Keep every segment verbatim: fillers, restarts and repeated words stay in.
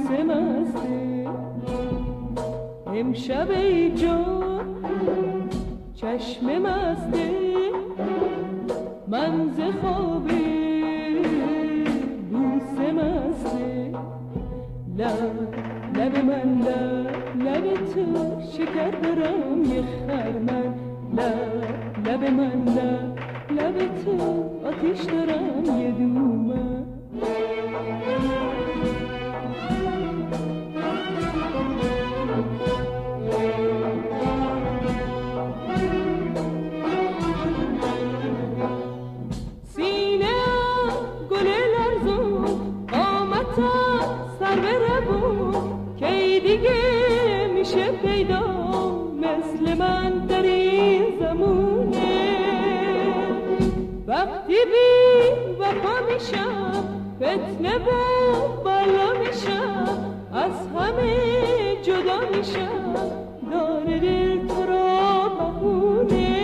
بوسه مسته امشب ای جان چشم مسته من ز خواب بوسه مسته لب لب من لب لب تو شکر دارم یه خرمن لب لب من لب لب تو آتیش دارم یه دومن سینه گل لرزون قامتا سر بره بود کی دیگه میشه پیدا مثل من در این زمونه وقتی بی وفا میشم فتنه و بالا میشم از همه جدا میشم داره دل تو را بهونه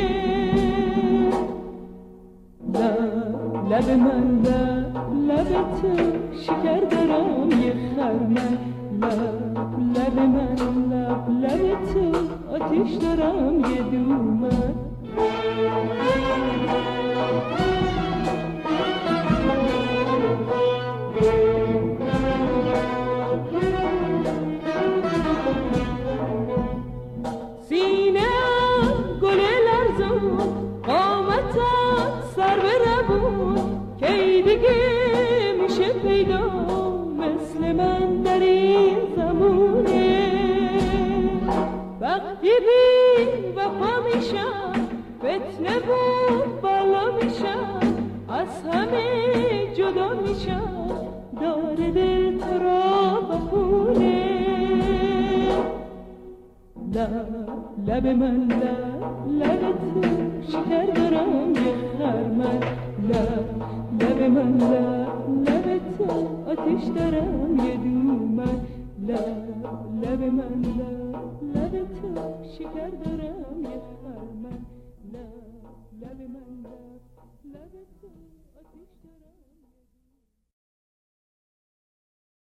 لب لب من لب لب تو شکر دارم یه خرمن لب لب من لب لب تو آتیش دارم یه دومن سینه گل لرزون قامتا سر بره بود کی دیگه میشه پیدا مثل من در این زمونه وقتی بی وفا میشم فتنه بود بالا میشم از همه جدا میشم داره دل تو را بخونه لب لب من لب لب تو شکر دارم یه خرمن لب لب من لب لب تو آتیش دارم یه دومن لب لب من لب لب تو شکر دارم یه خرمن لب لب من لب لب تو آتیش دارم